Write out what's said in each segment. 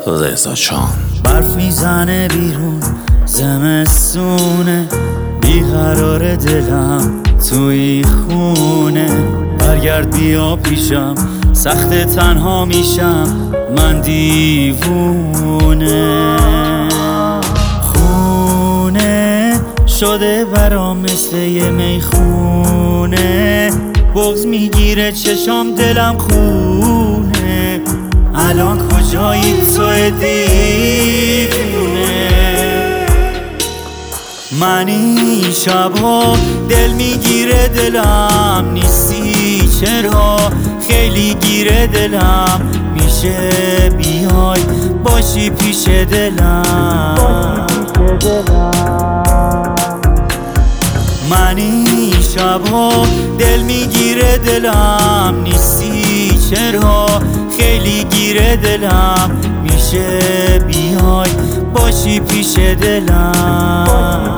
رضا چان. برف میزنه بیرون، زمستونه، بیقرار دلم توی خونه. برگرد بیا پیشم، سخت تنها میشم من دیوونه. خونه شده برام مثل یه میخونه، بغض میگیره چشام دلم خونه. الان کجایی تو دیوونه؟ من این شبها دل میگیره دلم نیستی چرا؟ خیلی گیره دلم، میشه بیای باشی پیش دلم. من این شبها دل میگیره دلم نیستی چرا؟ خیلی گیره دلم، میشه بیای باشی پیش دلم.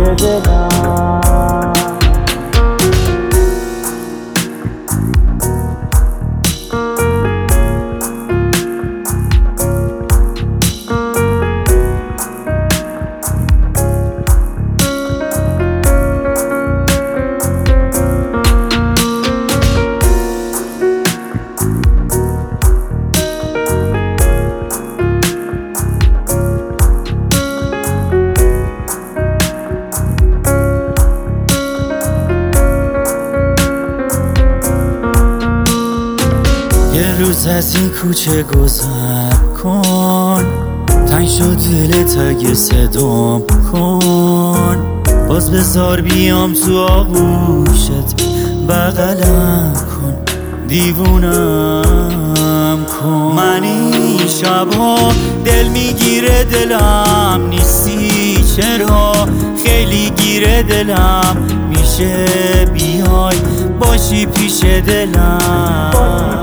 یه روز از این کوچه گذر کن، تنگ شد دلت اگه صدام کن. باز بذار بیام تو آغوشت بغلم کن، دیوونم کن. من این شبها دل میگیره دلم نیستی چرا؟ خیلی گیره دلم، میشه بیای باشی پیش دلم.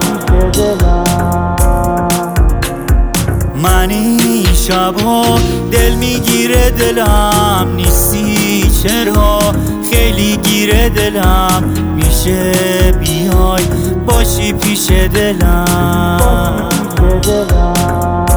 من این شبها دل میگیره دلم نیستی چرا؟ خیلی گیره دلم، میشه بیای باشی پیش دلم.